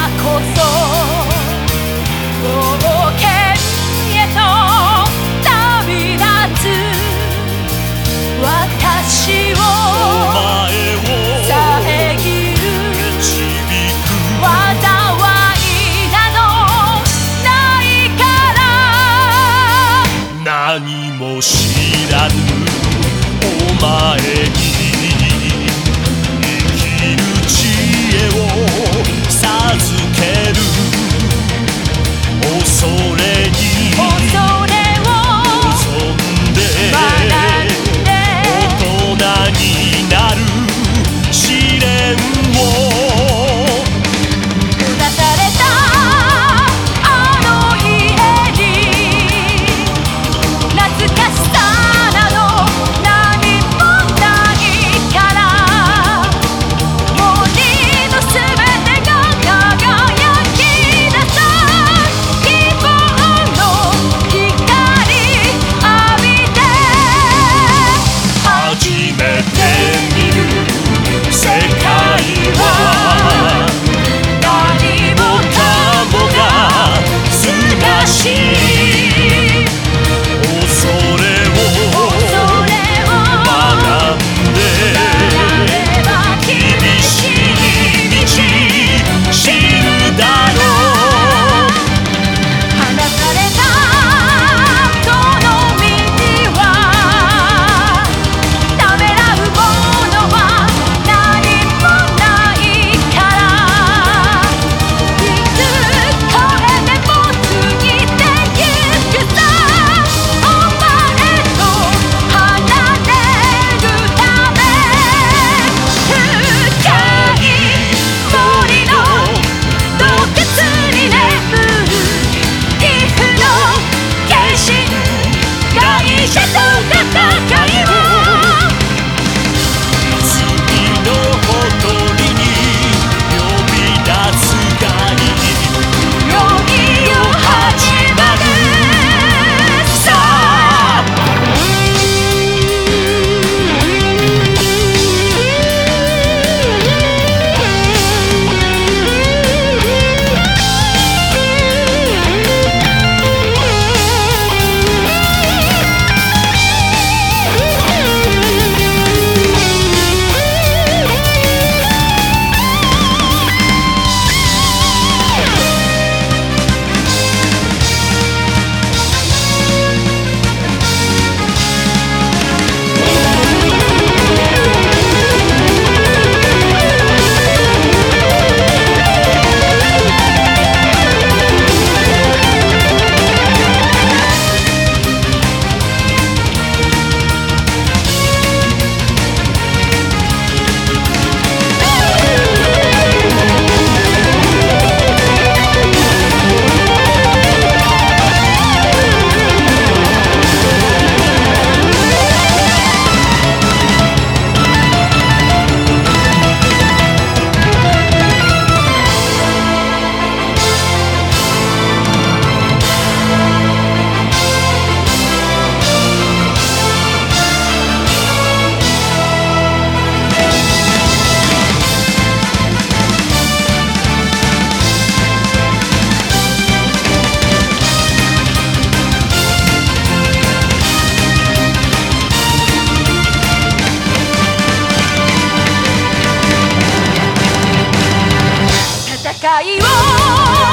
こそ冒険へと旅立つ私を遮る災いなどないから何も知らぬお前に生きる知恵を授ける恐れに望んで大人になる試練を出されたあの家に懐かしさなど何もないから森のすべてが輝き出た希望の光浴びて初めて見る世界は何もかもがすがしい恐れを学んで厳しい道知るだろう放たれたこの身にはためらうものは何もないからいつこれでも過ぎてゆくさお前と離れるため深い森の洞窟に眠る皮膚の化身会社と戦いを次のほとりに呼び出すがいい容疑を始まるさ戦いを